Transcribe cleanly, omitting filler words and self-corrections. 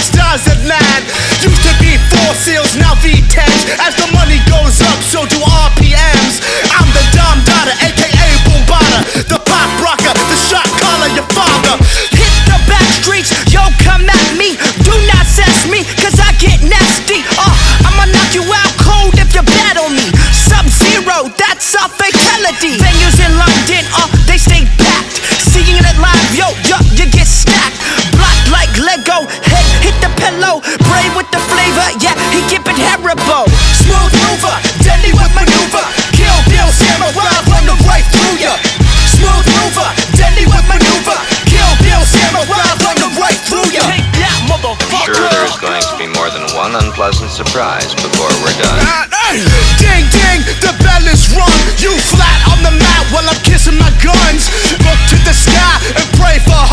stars that land. Used to be 4 seals, now V10s. As the money goes up, so do RPMs. I'm the Dom Dada, aka Boombada, the pop rocker, the shot caller, your father. Hit the back streets, yo, come at me. Do not cess me, cause I get nasty. I'ma knock you out cold if you battle me. Sub-Zero, that's our fatality. Venues in London, they stay packed. Seeing it live, yo, you get stacked. Blocked like Lego, head hit the pillow. Brave with the flavor, yeah, he keep it Haribo. Smooth mover, deadly with maneuver. Kill Bill Samurai, run the right through ya. Smooth mover, deadly with maneuver. Kill Bill Samurai, run the right through ya. Take that, motherfucker. Sure, there's going to be more than one unpleasant surprise before we're done. Ding ding, the bell is rung. You flat on the mat while I'm kissing my guns. Look to the sky and pray for